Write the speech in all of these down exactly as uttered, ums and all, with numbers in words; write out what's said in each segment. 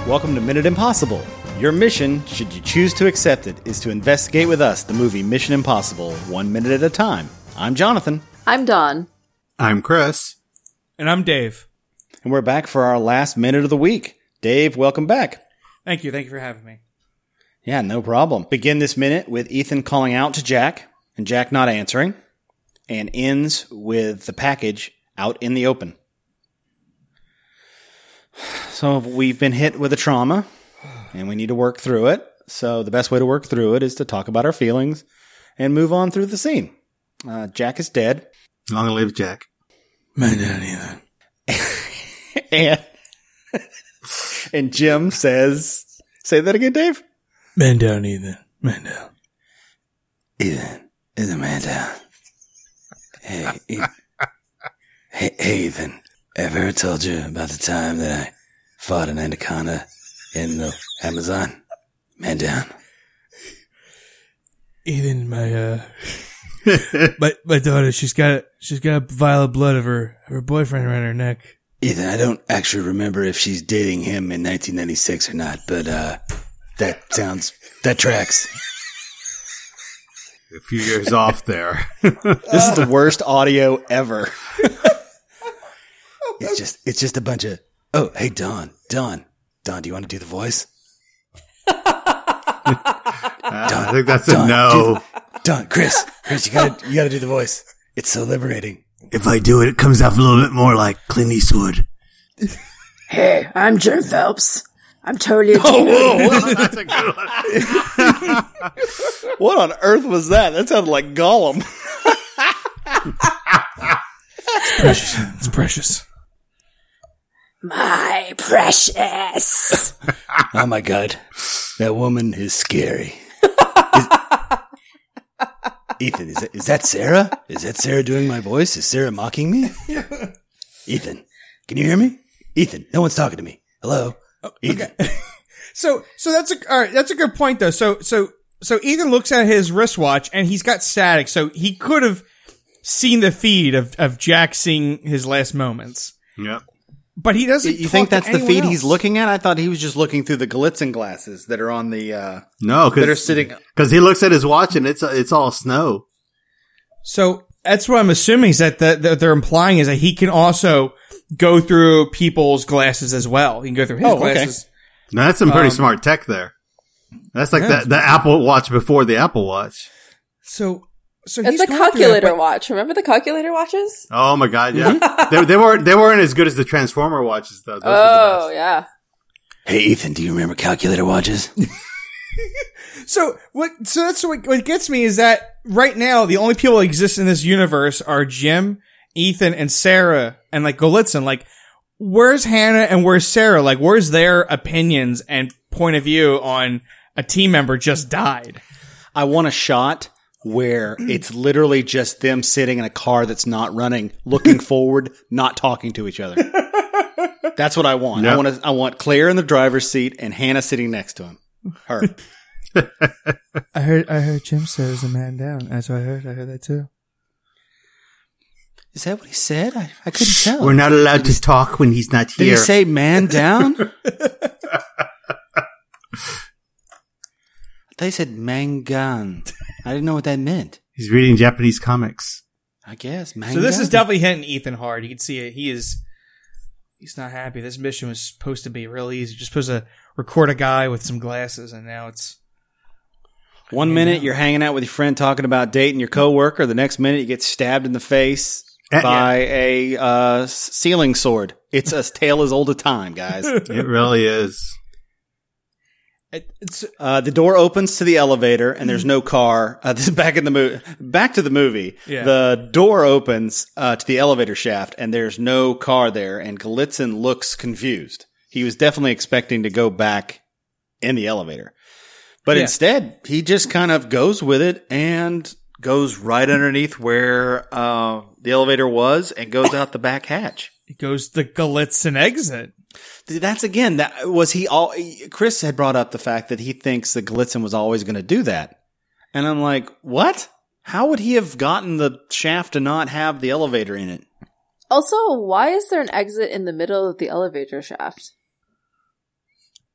Welcome to Minute Impossible. Your mission, should you choose to accept it, is to investigate with us the movie Mission Impossible, one minute at a time. I'm Jonathan. I'm Dawn. I'm Chris. And I'm Dave. And we're back for our last minute of the week. Dave, welcome back. Thank you. Thank you for having me. Yeah, no problem. Begin this minute with Ethan calling out to Jack, and Jack not answering, and ends with the package out in the open. So we've been hit with a trauma, and we need to work through it. So the best way to work through it is to talk about our feelings and move on through the scene. Uh, Jack is dead. Long live Jack. Man down, Ethan. and, and Jim says, say that again, Dave? Man down, Ethan. Man down. Ethan, is a man down. Hey, Ethan. Hey, hey, Ethan. Ever told you about the time that I fought an anaconda in the Amazon? Man down. Ethan, my uh, my my daughter, she's got she's got a vial of blood of her of her boyfriend around her neck. Ethan, I don't actually remember if she's dating him in nineteen ninety-six or not, but uh, that sounds that tracks. A few years off there. This is the worst audio ever. It's just, it's just a bunch of, oh, hey, Dawn, Dawn, Dawn, do you want to do the voice? uh, I think that's Dawn, a no. do, Dawn, Chris, Chris, you gotta, you gotta do the voice. It's so liberating. If I do it, it comes off a little bit more like Clint Eastwood. Hey, I'm Jim Phelps. I'm totally a Oh, demon. whoa, That's a good one. what on earth was that? That sounded like Gollum. It's precious. It's precious. My precious. Oh my God. That woman is scary. Is, Ethan, is that, is that Sarah? Is that Sarah doing my voice? Is Sarah mocking me? Ethan, can you hear me? Ethan, no one's talking to me. Hello? Ethan. Okay. so so that's a all right. That's a good point though. So so so Ethan looks at his wristwatch and he's got static. So he could have seen the feed of of Jack seeing his last moments. Yep. But he doesn't. You talk think to that's the anyone feed else. he's looking at? I thought he was just looking through the Galitzin glasses that are on the, uh, No, that are because sitting. he looks at his watch and it's it's all snow. So that's what I'm assuming is that the, that they're implying is that he can also go through people's glasses as well. He can go through his Oh, okay. glasses. Now, that's some pretty Um, smart tech there. That's like yeah, the, the Apple Watch before the Apple Watch. So, so It's he's a going through that, calculator but- watch. Remember the calculator watches? Oh my God, yeah. they, they weren't they weren't as good as the Transformer watches though. Those were the Oh, best. yeah. Hey, Ethan, do you remember calculator watches? So what? So that's what, what gets me is that right now the only people that exist in this universe are Jim, Ethan, and Sarah, and like Galitzin. Like, where's Hannah and where's Sarah? Like, where's their opinions and point of view on a team member just died? I want a shot where it's literally just them sitting in a car that's not running, looking forward, not talking to each other. That's what I want. I Yep. want to, I want Claire in the driver's seat and Hannah sitting next to him. Her. I heard. I heard Jim said was a man down. That's what I heard. I heard that too. Is that what he said? I, I couldn't tell. We're not allowed to talk when he's not Did here. he say man down? They said mangan. I didn't know what that meant. He's reading Japanese comics. I guess mangan. So this is definitely hitting Ethan hard. You can see it. He is. He's not happy. This mission was supposed to be real easy. You're just supposed to record a guy with some glasses, and now it's. One minute you're hanging out with your friend talking about dating your coworker. The next minute you get stabbed in the face Uh, by a uh, sealing sword. It's a tale as old as time, guys. It really is. It, it's Uh, the door opens to the elevator, and there's no car. Uh, this is back in the movie. Back to the movie. Yeah. The door opens uh, to the elevator shaft, and there's no car there. And Galitzin looks confused. He was definitely expecting to go back in the elevator, but Yeah. instead he just kind of goes with it and goes right underneath where uh, the elevator was, and goes out the back hatch. it goes the Galitzin exit. That's again, that was he all Chris had brought up the fact that he thinks that Galitzin was always going to do that. And I'm like, what? How would he have gotten the shaft to not have the elevator in it? Also, why is there an exit in the middle of the elevator shaft?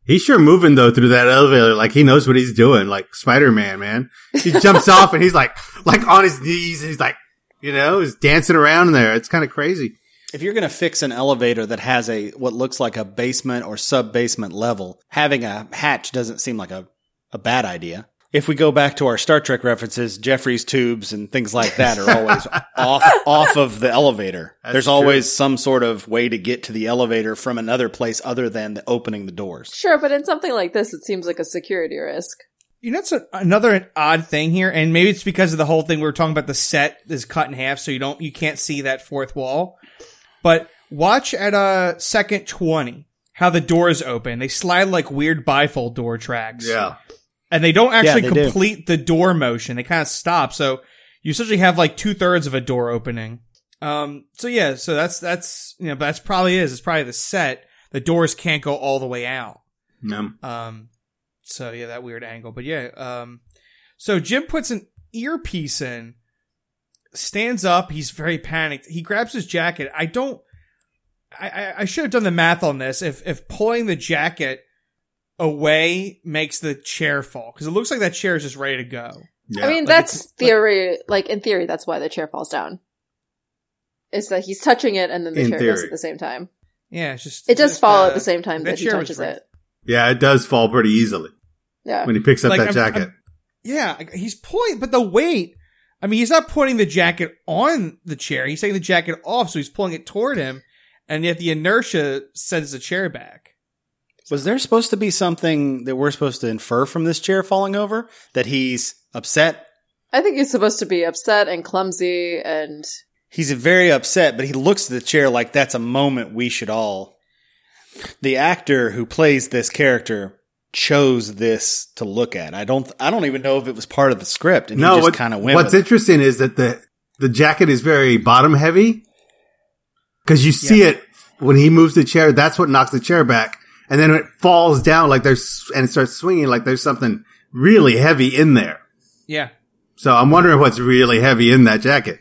He's sure moving though through that elevator like he knows what he's doing, like Spider-Man, man. He jumps off and he's like, like on his knees and he's like, you know, he's dancing around in there. It's kind of crazy. If you're going to fix an elevator that has a what looks like a basement or sub-basement level, having a hatch doesn't seem like a, a bad idea. If we go back to our Star Trek references, Jeffrey's tubes and things like that are always off off of the elevator. That's There's true. always some sort of way to get to the elevator from another place other than the opening the doors. Sure, but in something like this, it seems like a security risk. You know, it's a, another odd thing here, and maybe it's because of the whole thing we were talking about. The set is cut in half, so you don't, you can't see that fourth wall. But watch at uh second twenty how the doors open. They slide like weird bifold door tracks. Yeah. And they don't actually Yeah, they do. complete the door motion. They kind of stop. So you essentially have like two thirds of a door opening. Um, so yeah, so that's, that's, you know, that's probably is. It's probably the set. The doors can't go all the way out. No. Um, so yeah, that weird angle. But yeah, um, so Jim puts an earpiece in, stands up. He's very panicked. He grabs his jacket. I don't, I, I, I should have done the math on this. If, if pulling the jacket away makes the chair fall, because it looks like that chair is just ready to go. Yeah. I mean, Like, that's it's- theory. Like, in theory, that's why the chair falls down. It's that he's touching it and then the In chair goes theory. at the same time. Yeah, it's just It does just, fall uh, at the same time that that he chair was touches right. it. yeah, it does fall pretty easily Yeah. when he picks up Like, that I'm- jacket. I'm- Yeah, he's pulling, but the weight. I mean, he's not putting the jacket on the chair. He's taking the jacket off, so he's pulling it toward him, and yet the inertia sends the chair back. Was there supposed to be something that we're supposed to infer from this chair falling over? That he's upset? I think he's supposed to be upset and clumsy and He's very upset, but he looks at the chair like that's a moment we should all. The actor who plays this character chose this to look at. I don't. I don't even know if it was part of the script, and No, he what, just kind of went. what's with it. interesting is that the the jacket is very bottom heavy because you see Yeah. it when he moves the chair. That's what knocks the chair back, and then it falls down like there's and it starts swinging like there's something really heavy in there. Yeah, So I'm wondering what's really heavy in that jacket.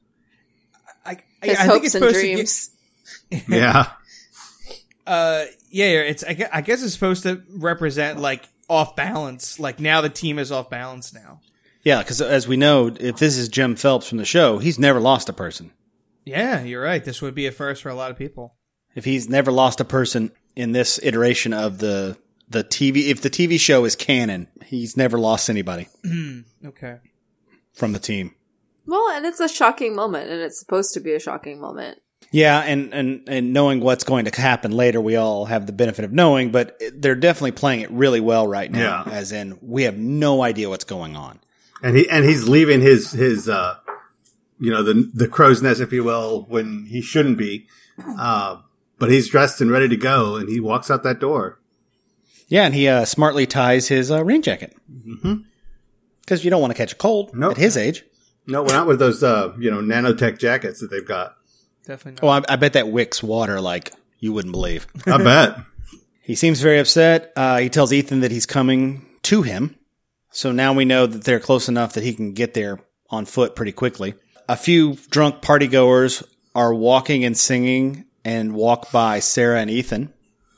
I, I, his I think hopes it's and supposed dreams. to. Get, Yeah, uh, yeah, yeah, it's. I gue- I guess it's supposed to represent like off balance. Like now the team is off balance now. Yeah, because as we know, if this is Jim Phelps from the show, he's never lost a person. Yeah, you're right. This would be a first for a lot of people. If he's never lost a person in this iteration of the the T V, if the T V show is canon, he's never lost anybody Okay. from the team. Well, and it's a shocking moment, and it's supposed to be a shocking moment. Yeah, and, and, and knowing what's going to happen later, we all have the benefit of knowing, but they're definitely playing it really well right now, Yeah. as in we have no idea what's going on. and he and he's leaving his his uh you know the the crow's nest, if you will, when he shouldn't be. Uh, but he's dressed and ready to go, and he walks out that door. Yeah, and he uh, smartly ties his uh, rain jacket. Because you don't want to catch a cold Nope. at his age. No, we're not with those uh you know nanotech jackets that they've got. Definitely Oh, not. I, I bet that wicks water like you wouldn't believe. I bet. He seems very upset. Uh, he tells Ethan that he's coming to him. So now we know that they're close enough that he can get there on foot pretty quickly. A few drunk partygoers are walking and singing and walk by Sarah and Ethan.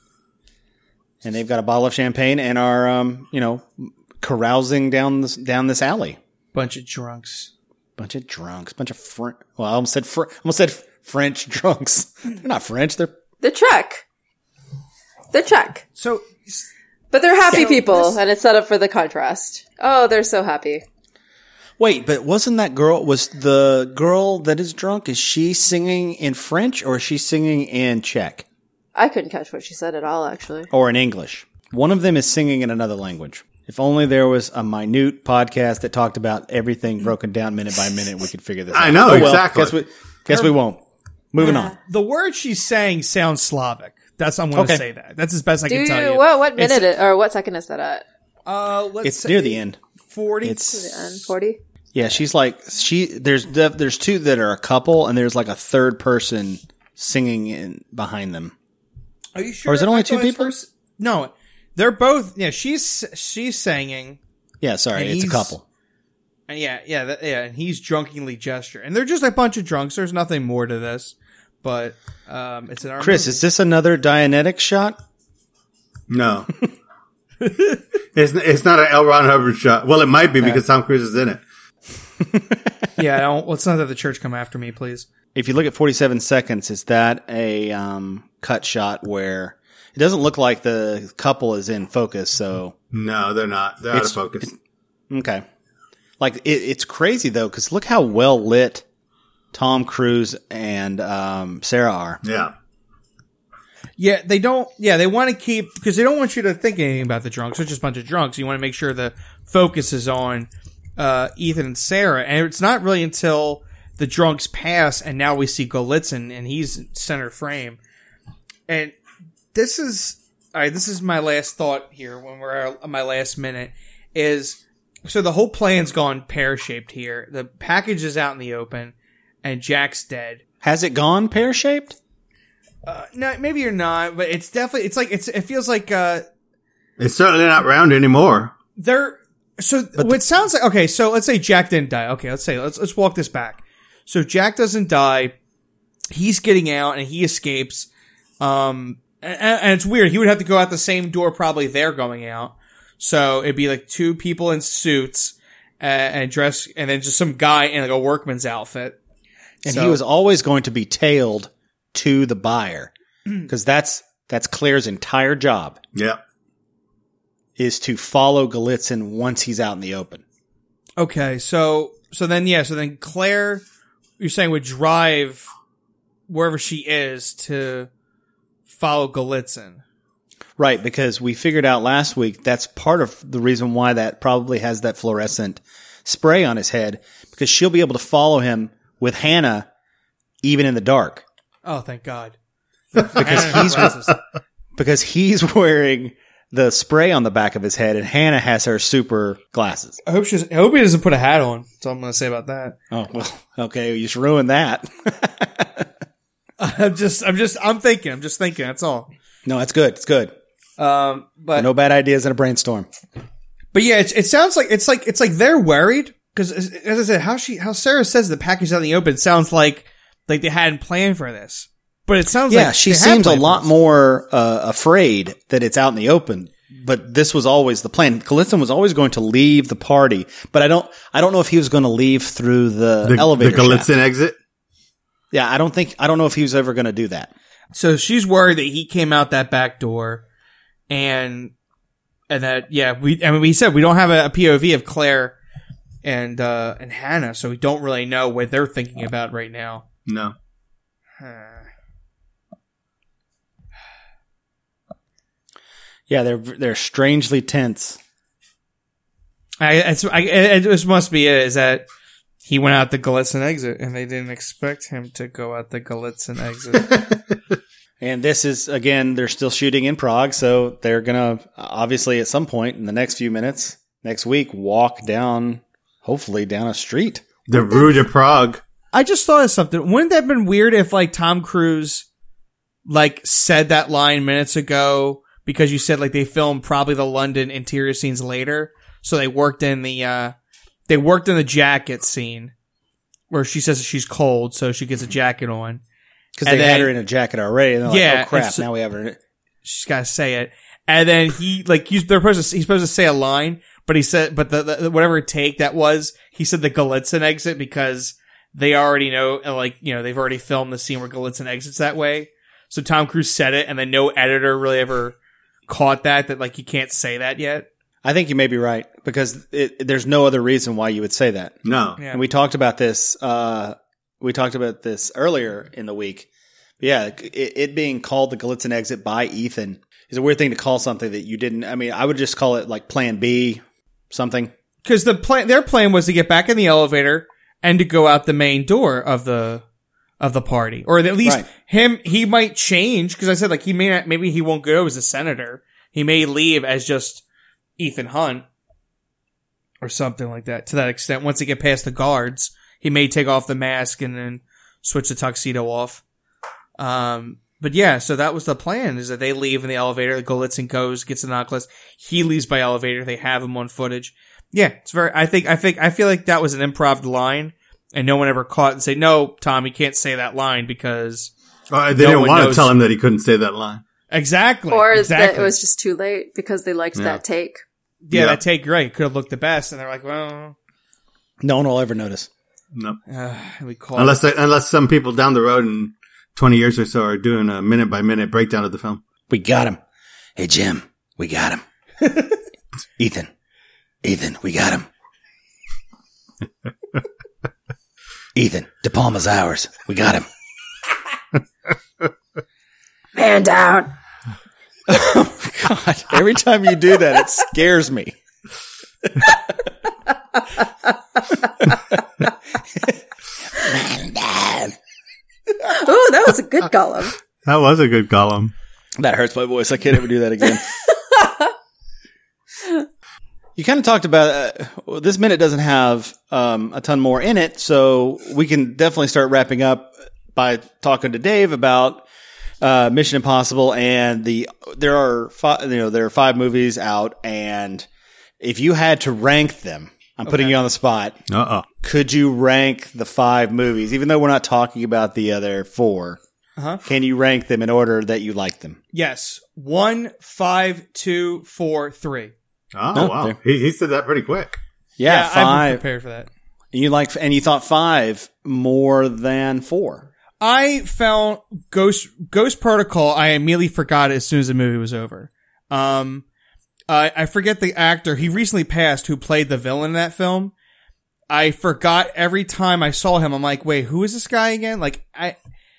And they've got a bottle of champagne and are, um, you know, carousing down this, down this alley. Bunch of drunks. Bunch of drunks, bunch of French. Well, I almost said Fr- almost said French drunks. They're not French. They're They're Czech. They're Czech. So But they're happy So people, this- and it's set up for the contrast. Oh, they're so happy. wait, but wasn't that girl? Was the girl that is drunk? Is she singing in French or is she singing in Czech I couldn't catch what she said at all, actually. or in English? One of them is singing in another language. If only there was a minute podcast that talked about everything broken down minute by minute, we could figure this out. I know, Oh, well, exactly. Guess we, guess we won't. Moving on. the word she's saying sounds Slavic. That's I'm going to Okay. say that. That's as best I Do can tell you, you. what, what It's- minute, it, or what second is that at? Uh, let's It's say near the end. forty. It's The end, forty? yeah. She's like she. There's def- there's two that are a couple, and there's like a third person singing in behind them. Are you sure? Or is it only I two thought at people? first- no, they're both. Yeah, she's she's singing. Yeah, sorry, And it's a he's- couple. And yeah, yeah, that, yeah, and he's drunkenly gesture, and they're just a bunch of drunks. There's nothing more to this, but um, it's an Chris, is this another Dianetics shot? No, It's it's not an L. Ron Hubbard shot. Well, it might be because Tom Cruise is in it. Yeah, don't, let's not have the church come after me, please. If you look at forty-seven seconds, is that a um, cut shot where it doesn't look like the couple is in focus? So No, they're not. They're out of It's- focus. okay, like it, it's crazy though because look how well lit Tom Cruise and um, Sarah are. Yeah. Yeah, they don't. Yeah, they want to keep because they don't want you to think anything about the drunks. They're just a bunch of drunks. You want to make sure the focus is on uh, Ethan and Sarah, and it's not really until the drunks pass, and now we see Golitsyn, and he's center frame. And this is all right. This is my last thought here. When we're at my last minute, is so the whole plan's gone pear shaped here. The package is out in the open, and Jack's dead. Has it gone pear shaped? Uh, no, maybe you're not, but it's definitely, it's like, it's, it feels like, uh, It's certainly not round anymore. they're, so what sounds like, okay, so let's say Jack didn't die. Okay, let's say, let's, let's walk this back. So Jack doesn't die. He's getting out and he escapes. Um, and, and it's weird. He would have to go out the same door probably they're going out. So it'd be like two people in suits, uh, and dress, and then just some guy in like a workman's outfit. And So- he was always going to be tailed to the buyer because that's that's Claire's entire job Yeah. is to follow Golitsyn once he's out in the open. Okay, so so then yeah, so then Claire, you're saying would drive wherever she is to follow Golitsyn. Right, because we figured out last week that's part of the reason why that probably has that fluorescent spray on his head because she'll be able to follow him with Hannah even in the dark Oh, thank God! because he's because he's wearing the spray on the back of his head and Hannah has her super glasses. I hope she's. I hope he doesn't put a hat on. That's all I'm going to say about that. Oh, well, okay, you just ruined that. I'm just. I'm just. I'm thinking. I'm just thinking. That's all. No, it's good. It's good. Um, but No bad ideas in a brainstorm. but yeah, it, it sounds like it's like it's like they're worried because as, as I said, how she how Sarah says the package out in the open sounds like like they hadn't planned for this. But it sounds Yeah, like she they had seems a planned for lot this. more uh, afraid that it's out in the open. But this was always the plan. Golitsyn was always going to leave the party, but I don't. I don't know if he was going to leave through the, The, elevator. the Golitsyn shaft. exit. Yeah, I don't think. I don't know if he was ever going to do that. So she's worried that he came out that back door, and and that yeah, we I mean we said we don't have a, a P O V of Claire and uh and Hannah, so we don't really know what they're thinking about right now. No. Yeah, they're they're strangely tense. I it's I it just must be it is that he went out the Golitsyn exit and they didn't expect him to go out the Golitsyn exit. And this is again, they're still shooting in Prague, so they're gonna obviously at some point in the next few minutes next week walk down, hopefully down a street. The Rue de Prague. I just thought of something. Wouldn't that have been weird if like Tom Cruise like said that line minutes ago because you said like they filmed probably the London interior scenes later, so they worked in the uh they worked in the jacket scene where she says she's cold, so she gets a jacket on. Because And they had then- her in a jacket already, and they're like, Yeah, "Oh crap! it's- Now we have her." in it. She's got to say it, and then he like he's they're supposed to he's supposed to say a line, but he said but the, the whatever take that was, he said the Golitsyn exit because they already know uh, like you know they've already filmed the scene where Golitsyn exits that way. So Tom Cruise said it, and then no editor really ever caught that that like you can't say that yet. I think you may be right because it, there's no other reason why you would say that. No. Yeah. And we talked about this. Uh, we talked about this earlier in the week. Yeah, it, it being called the Golitsyn exit by Ethan is a weird thing to call something that you didn't. I mean, I would just call it like Plan B, something. Because the plan, their plan was to get back in the elevator and to go out the main door of the of the party, or at least Right. him. He might change because I said like he may not. Maybe he won't go as a senator. He may leave as just Ethan Hunt or something like that. To that extent, once they get past the guards, he may take off the mask and then switch the tuxedo off. Um, but yeah, so that was the plan: is that they leave in the elevator. Golitsyn goes, gets the knock list. He leaves by elevator. They have him on footage. Yeah, it's very. I think. I think. I feel like that was an improv line, and no one ever caught and say, "No, Tom, you can't say that line because." Uh, they No didn't one want knows. to tell him that he couldn't say that line. Exactly. Or exactly. that it was just too late because they liked Yeah. that take. yeah, Yeah. that take great could have looked the best, and they're like, well, No one will ever notice. No. uh, we call Unless it. they, unless some people down the road in twenty years or so are doing a minute by minute breakdown of the film. We got him. Hey, Jim, we got him. Ethan, Ethan, we got him. Ethan, De Palma's ours. We got him. Man down. God, every time you do that, it scares me. Oh, that was a good Gollum. That was a good column. That hurts my voice. I can't ever do that again. You kind of talked about uh, well, this minute doesn't have um, a ton more in it, so we can definitely start wrapping up by talking to Dave about uh, Mission Impossible and the there are fi- you know there are five movies out, and if you had to rank them, I'm putting Okay. you on the spot. Uh oh. Could you rank the five movies, even though we're not talking about the other four? Uh-huh. Can you rank them in order that you like them? Yes. One, five, two, four, three. Oh, No, wow. there- He, he said that pretty quick. Yeah, I've been five. prepared for that. You like, and you thought five more than four. I found Ghost Ghost Protocol. I immediately forgot it as soon as the movie was over. Um, I I forget the actor. He recently passed who played the villain in that film. I forgot every time I saw him. I'm like, wait, who is this guy again? Like, I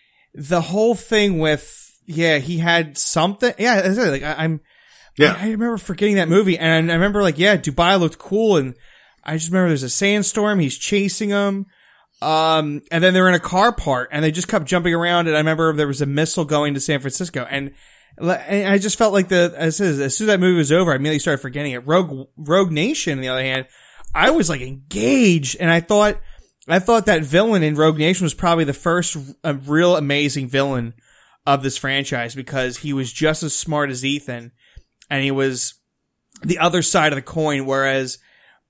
the whole thing with yeah, he had something. Yeah, I said, like I, I'm. Yeah. I, I remember forgetting that movie, and I remember like, yeah, Dubai looked cool, and I just remember there's a sandstorm. He's chasing him. Um, and then they're in a car part and they just kept jumping around. And I remember there was a missile going to San Francisco, and, and I just felt like the, as, as soon as that movie was over, I immediately started forgetting it. Rogue, Rogue Nation, on the other hand, I was like engaged, and I thought, I thought that villain in Rogue Nation was probably the first uh, real amazing villain of this franchise, because he was just as smart as Ethan, and he was the other side of the coin, whereas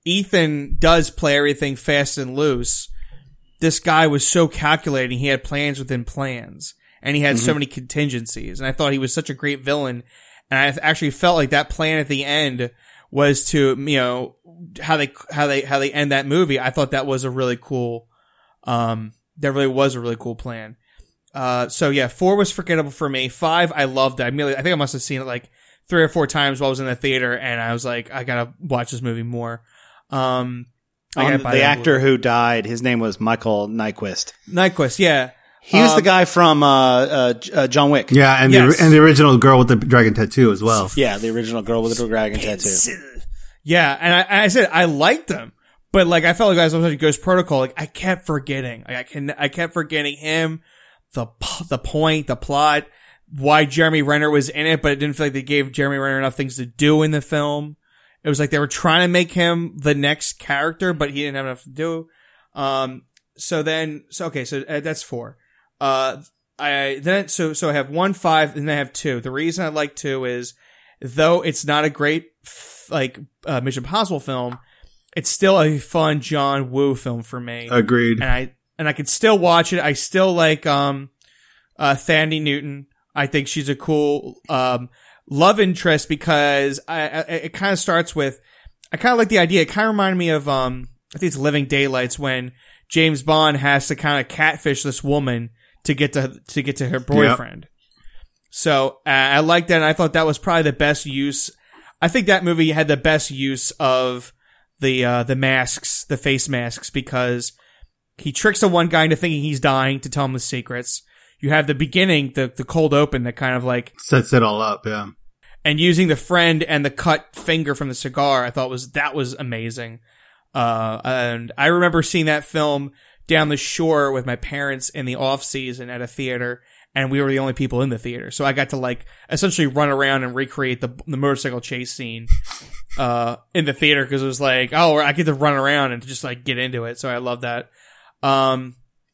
Ethan does play everything fast and loose. This guy was so calculating. He had plans within plans, and he had mm-hmm. so many contingencies. And I thought he was such a great villain. And I actually felt like that plan at the end was to, you know, how they, how they, how they end that movie. I thought that was a really cool, um, that really was a really cool plan. Uh, so yeah, four was forgettable for me. Five, I loved it. I immediately, I think I must have seen it like three or four times while I was in the theater, and I was like, I gotta watch this movie more. Um, On the, the actor who died, his name was Michael Nyqvist. Nyqvist, yeah. He was um, the guy from uh, uh, uh, John Wick. Yeah, and Yes. the and the original girl with the dragon tattoo as well. Yeah, the original girl with the dragon tattoo. Yeah, and I, and I said I liked them, but like I felt like as I was watching Ghost Protocol, like I kept forgetting. Like, I can I kept forgetting him, the the point, the plot, why Jeremy Renner was in it, but it didn't feel like they gave Jeremy Renner enough things to do in the film. It was like they were trying to make him the next character, but he didn't have enough to do. Um, so then, so okay, so uh, that's four. Uh, I then so so I have one, five, and then I have two. The reason I like two is, though it's not a great like uh, Mission Impossible film, it's still a fun John Woo film for me. Agreed. And I and I could still watch it. I still like um, uh, Thandie Newton. I think she's a cool um. love interest, because I, I it kind of starts with, I kind of like the idea. It kind of reminded me of, um, I think it's Living Daylights, when James Bond has to kind of catfish this woman to get to, to get to her boyfriend. Yep. So, uh, I like that. And I thought that was probably the best use. I think that movie had the best use of the, uh, the masks, the face masks, because he tricks the one guy into thinking he's dying to tell him the secrets. You have the beginning, the, the cold open that kind of like sets it all up. Yeah. And using the friend and the cut finger from the cigar, I thought was, that was amazing. Uh, and I remember seeing that film down the shore with my parents in the off season at a theater, and we were the only people in the theater. So I got to like essentially run around and recreate the, the motorcycle chase scene, uh, in the theater, cause it was like, oh, I get to run around and just like get into it. So I love that. Um,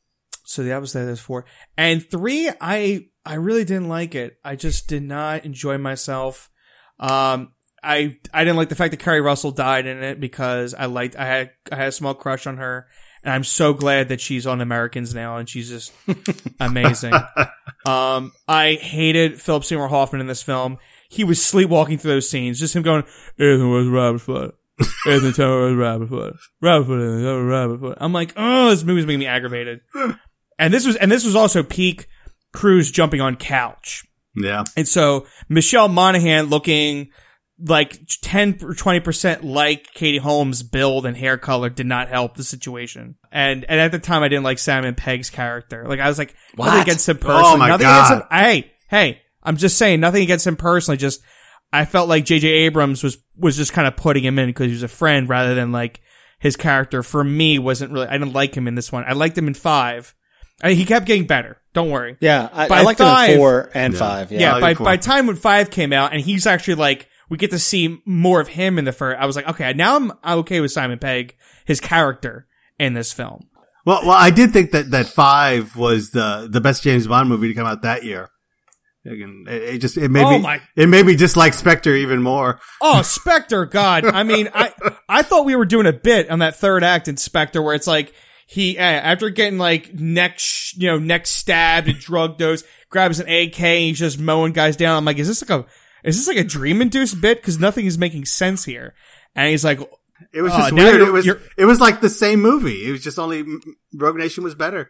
so that was that. That's four. And three, I, I really didn't like it. I just did not enjoy myself. Um, I, I didn't like the fact that Kerry Russell died in it, because I liked, I had, I had a small crush on her, and I'm so glad that she's on Americans now, and she's just amazing. um, I hated Philip Seymour Hoffman in this film. He was sleepwalking through those scenes. Just him going, Ethan was Robert Foot. Ethan Turner was Robert Foot. Robert Foot, Robert Foot. I'm like, oh, this movie's making me aggravated. And this was, and this was also peak Cruise jumping on couch. Yeah. And so Michelle Monaghan looking like ten or twenty percent like Katie Holmes' build and hair color did not help the situation. And, and at the time I didn't like Simon Pegg's character. Like I was like, What? nothing against him personally. Oh my nothing God. against him. Hey, hey, I'm just saying nothing against him personally. Just, I felt like J J Abrams was, was just kind of putting him in because he was a friend rather than like his character for me wasn't really, I didn't like him in this one. I liked him in five. I mean, he kept getting better. Don't worry. Yeah, I, By I liked him five- in four and Yeah. five. Yeah. Yeah, I by like by four. time when five came out and he's actually like we get to see more of him in the first, I was like, okay, now I'm I'm okay with Simon Pegg, his character in this film. Well, well, I did think that, that five was the, the best James Bond movie to come out that year. Again, It, it just, it made Oh me, my- it made me dislike Spectre even more. Oh, Spectre, God. I mean, I I thought we were doing a bit on that third act in Spectre where it's like he, uh, after getting like neck, sh- you know, neck stabbed and drug dose, grabs an A K and he's just mowing guys down. I'm like, is this like a, is this like a dream induced bit? Cause nothing is making sense here. And he's like, It was Oh, just now weird. you're- It was, you're- it was like the same movie. It was just only Rogue Nation was better.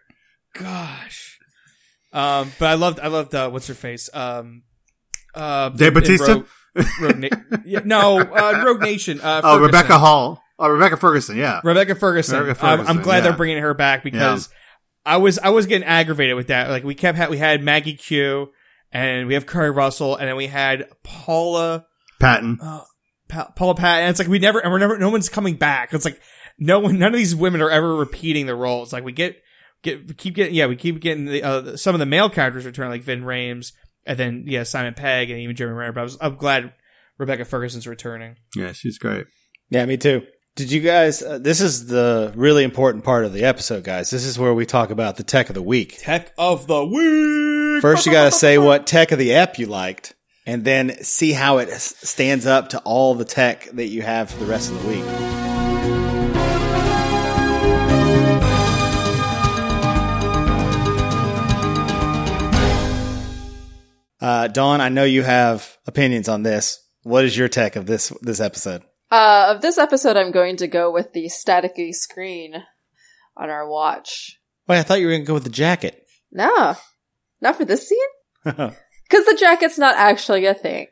gosh. Um, but I loved, I loved, uh, what's her face? Um, uh, Dave in Bautista? Rogue, Rogue Na- yeah, no, uh, Rogue Nation. Uh, Oh, Ferguson. Rebecca Hall. Oh, Rebecca Ferguson. Yeah. Rebecca Ferguson. Rebecca I'm- Ferguson, I'm glad yeah. they're bringing her back because I was I was getting aggravated with that. Like we kept ha- we had Maggie Q and we have Kerry Russell and then we had Paula Patton. pa- Paula Patton. And it's like we never and we're never no one's coming back. It's like no one none of these women are ever repeating their roles. Like we get get we keep getting yeah we keep getting the uh, some of the male characters return like Vin Rames and then yeah Simon Pegg and even Jeremy Renner. But I was I'm glad Rebecca Ferguson's returning. Yeah, she's great. Yeah, me too. Did you guys, uh, this is the really important part of the episode, guys. This is where we talk about the tech of the week. Tech of the week. First, you got to say what tech of the ep you liked, and then see how it s- stands up to all the tech that you have for the rest of the week. Uh, Dawn, I know you have opinions on this. What is your tech of this this episode? Uh, of this episode, I'm going to go with the staticky screen on our watch. Wait, I thought you were going to go with the jacket. Nah, not for this scene? Oh, Because the jacket's not actually a thing.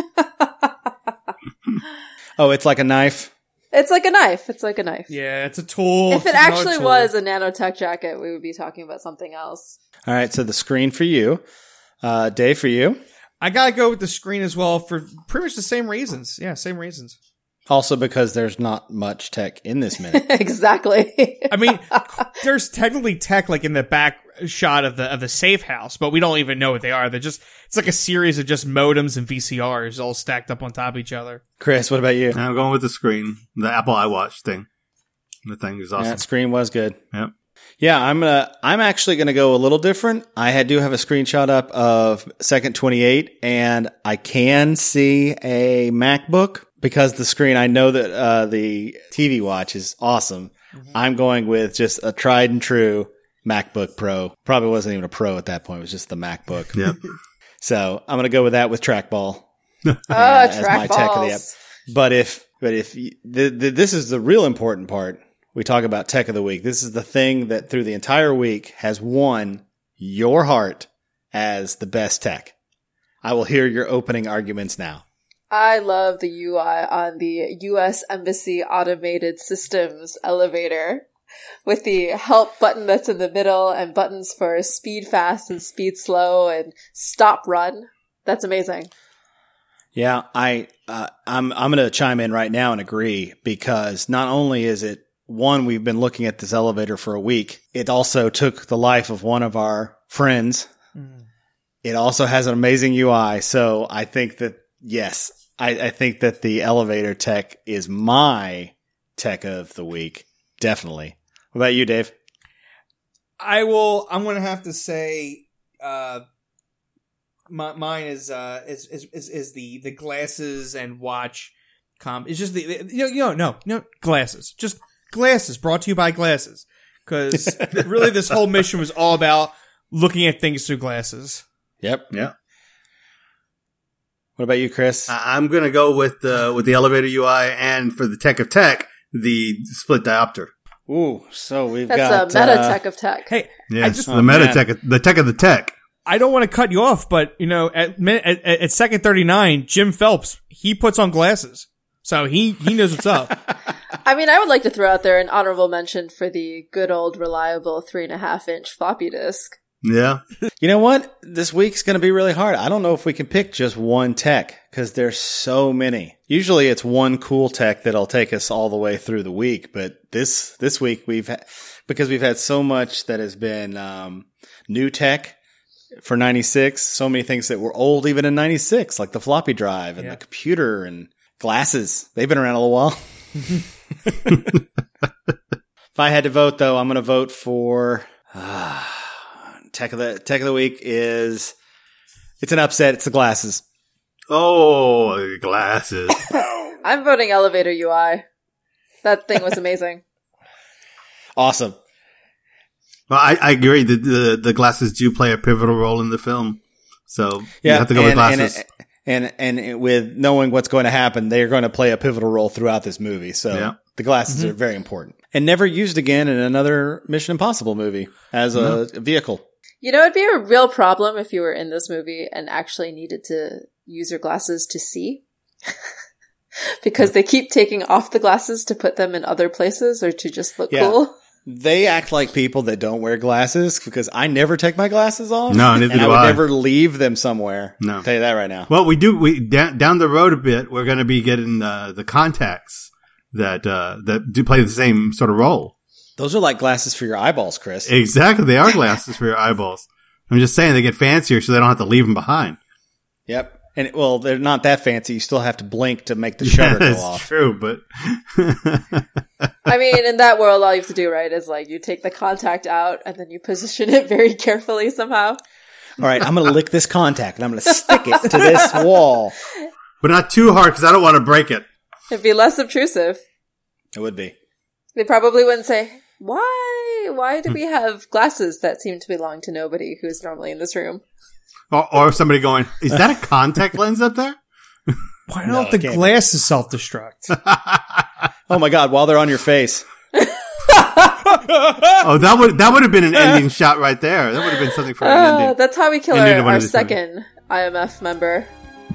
it's like a knife. It's like a knife. It's like a knife. Yeah, it's a tool. If it It's another actually tool. was a nanotech jacket, we would be talking about something else. All right, so the screen for you. Uh, Dave, for you. I gotta go with the screen as well for pretty much the same reasons. Yeah, same reasons. Also because there's not much tech in this minute. Exactly. I mean, there's technically tech like in the back shot of the of the safe house, but we don't even know what they are. They're just it's like a series of just modems and V C Rs all stacked up on top of each other. Chris, what about you? I'm going with the screen, the Apple iWatch thing. The thing is awesome. That screen was good. Yep. Yeah, I'm gonna. I'm actually gonna go a little different. I had do have a screenshot up of Second twenty-eight, and I can see a MacBook because the screen. I know that uh, the T V watch is awesome. Mm-hmm. I'm going with just a tried and true MacBook Pro. Probably wasn't even a Pro at that point. It was just the MacBook. Yep. So I'm gonna go with that with trackball. Oh, as track my tech of the balls. But if, but if you- the, the, this is the real important part. We talk about tech of the week. This is the thing that through the entire week has won your heart as the best tech. I will hear your opening arguments now. I love the U I on the U S Embassy Automated Systems elevator with the help button that's in the middle and buttons for speed fast and speed slow and stop run. That's amazing. Yeah, I, uh, I'm, I'm going to chime in right now and agree because not only is it one, we've been looking at this elevator for a week. It also took the life of one of our friends. Mm. It also has an amazing U I. So I think that, yes, I, I think that the elevator tech is my tech of the week. Definitely. What about you, Dave? I will. I'm going to have to say, uh, my, mine is, uh, is, is, is, is the, the glasses and watch com. It's just the, the you know, you know, no, no, glasses. Just glasses brought to you by glasses. because really this whole mission was all about looking at things through glasses. Yep. Yeah. What about you, Chris? I- I'm going to go with the with the elevator U I, and for the tech of tech, the split diopter. Ooh, so we've That's got a meta uh, tech of tech. Hey, Yes, I just the meta man. tech, the tech of the tech. I don't want to cut you off, but you know, at min- at, at at second thirty-nine, Jim Phelps, he puts on glasses. So he, he knows what's up. I mean, I would like to throw out there an honorable mention for the good old reliable three and a half inch floppy disk. Yeah. You know what? This week's going to be really hard. I don't know if we can pick just one tech because there's so many. Usually it's one cool tech that'll take us all the way through the week. But this, this week we've had, because we've had so much that has been, um, new tech for ninety-six, so many things that were old even in ninety-six, like the floppy drive and Yeah. the computer and glasses. They've been around a little while. If I had to vote though, I'm going to vote for, uh, Tech of the tech of the week is it's an upset. It's the glasses. Oh, glasses. I'm voting elevator U I. That thing was amazing. Awesome. Well, I, I agree that the the glasses do play a pivotal role in the film. So Yeah, you have to go and, with glasses. And, and and with knowing what's going to happen, they're going to play a pivotal role throughout this movie. So Yeah. the glasses Mm-hmm. are very important and never used again in another Mission Impossible movie as a vehicle. You know, it'd be a real problem if you were in this movie and actually needed to use your glasses to see. Because they keep taking off the glasses to put them in other places or to just look Yeah. cool. They act like people that don't wear glasses because I never take my glasses off. No, neither and do I would I. never leave them somewhere. No. I'll tell you that right now. Well, we do. We down, down the road a bit. We're going to be getting uh, the contacts that uh, that do play the same sort of role. Those are like glasses for your eyeballs, Chris. Exactly, they are glasses for your eyeballs. I'm just saying they get fancier, so they don't have to leave them behind. Yep. And well, they're not that fancy. You still have to blink to make the Yeah, shutter go that's off. true, but I mean, in that world, all you have to do, right, is like you take the contact out and then you position it very carefully somehow. All right, I'm going to lick this contact and I'm going to stick it to this wall. but not too hard because I don't want to break it. It'd be less obtrusive. It would be. They probably wouldn't say, why? Why do we have glasses that seem to belong to nobody who's normally in this room? Or, or somebody going, "Is that a contact lens up there?" Why No, don't the it can't be. glasses self-destruct? Oh my God, while they're on your face. Oh, that would that would have been an ending shot right there. That would have been something for an Uh, ending. that's how we kill Ending to our, one our of these movies. second I M F member.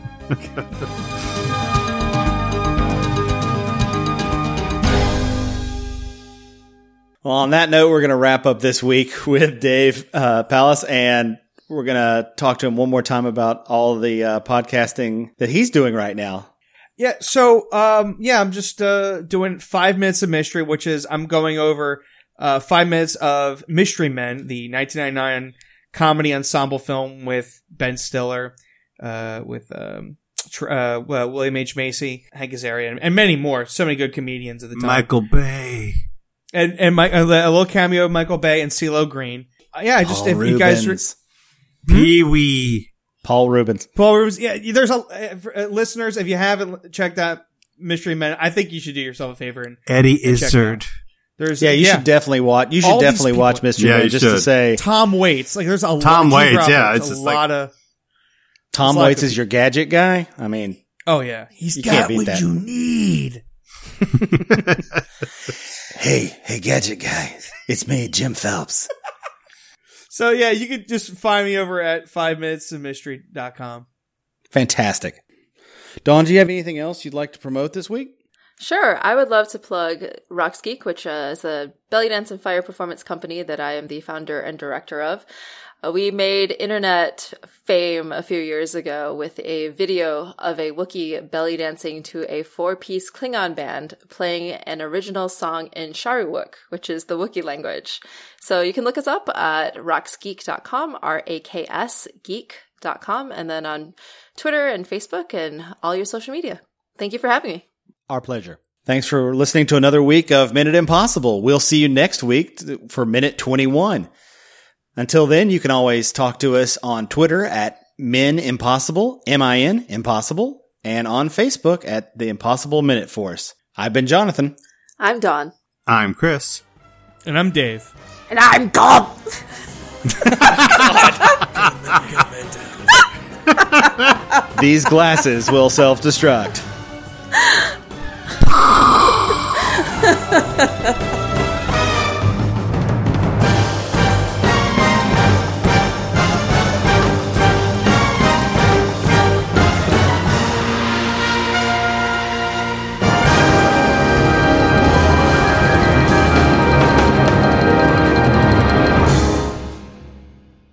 Well, on that note, we're going to wrap up this week with Dave uh, Palace, and we're going to talk to him one more time about all the uh, podcasting that he's doing right now. Yeah, so, um, yeah, I'm just, uh, doing five minutes of mystery, which is I'm going over, uh, five minutes of Mystery Men, the nineteen ninety-nine comedy ensemble film with Ben Stiller, uh, with, um, tr- uh, well, William H. Macy, Hank Azaria, and, and many more. So many good comedians at the time. Michael Bay. And, and my, a little cameo of Michael Bay and CeeLo Green. Uh, yeah, I just, Paul if you guys, re- Rubens. Pee Wee. Paul Rubens. Paul Rubens, yeah, there's a, uh, for, uh, listeners, if you haven't checked out Mystery Men, I think you should do yourself a favor and Eddie check it Izzard. there's, Yeah, you should definitely watch. You should All these definitely people- watch Mystery Yeah, Men you just to should. say Tom Waits. Like, there's a Tom lot, Waits, Keith yeah, Roberts, it's a just like- lot of. Tom It's like Waits a- is your gadget guy. I mean, Oh yeah, he's You got can't beat what that. you need. Hey, hey, gadget guy. It's me, Jim Phelps. So yeah, you could just find me over at five minutes of mystery dot com. fantastic. Dawn, do you have anything else you'd like to promote this week? Sure, I would love to plug Rocks Geek, which uh, is a belly dance and fire performance company that I am the founder and director of. Uh, we made internet fame a few years ago with a video of a Wookiee belly dancing to a four-piece Klingon band playing an original song in Sharuwook, which is the Wookiee language. So you can look us up at raks geek dot com, R A K S geek dot com, and then on Twitter and Facebook and all your social media. Thank you for having me. Our pleasure. Thanks for listening to another week of Minute Impossible. We'll see you next week t- for Minute twenty-one. Until then, you can always talk to us on Twitter at Min Impossible, M I N Impossible, and on Facebook at the Impossible Minute Force. I've been Jonathan. I'm Dawn. I'm Chris. And I'm Dave. And I'm Cobb. These glasses will self-destruct.